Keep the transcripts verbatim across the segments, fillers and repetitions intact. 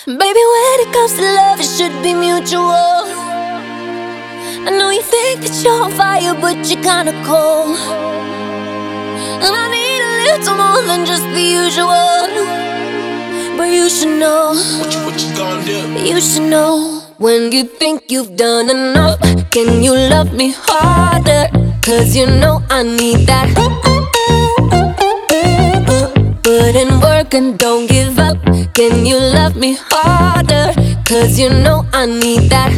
Baby, when it comes to love, it should be mutual. I know you think that you're on fire, but you're kinda cold. And I need a little more than just the usual. But you should know, what you, what you gonna do? You should know, when you think you've done enough, can you love me harder? Cause you know I need that. Put in work and don't give up. Can you love me harder? Cause you know I need that.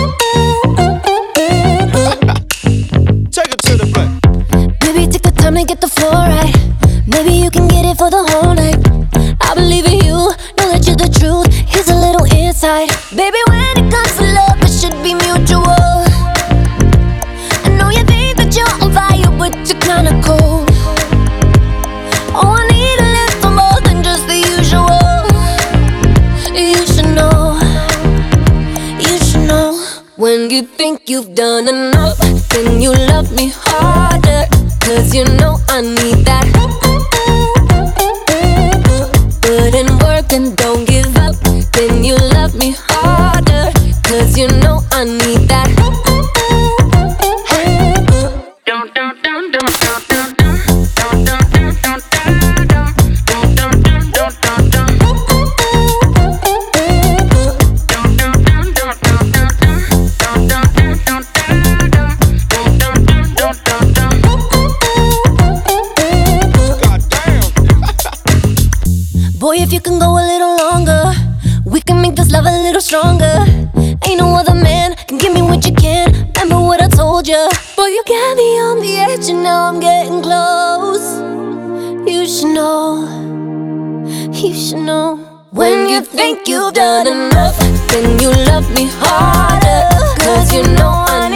Take it to the back. Maybe take the time to get the floor right. Maybe you can get it for the whole night. I believe in you, know that you're the truth. Here's a little insight. Baby, when it comes to love, it should be mutual. I know you think that you're on fire, but you're kinda cold. Oh, I need a little more than just the usual. You should know, you should know. When you think you've done enough, can you love me harder? Cause you know I need that. Put in work and don't give up. Can you love me harder? Cause you know I need that. Boy, if you can go a little longer, we can make this love a little stronger. Ain't no other man can give me what you can. Remember what I told you. Boy, you got me on the edge and now I'm getting close. You should know, you should know. When you think you've done enough, can you love me harder? Cause you know I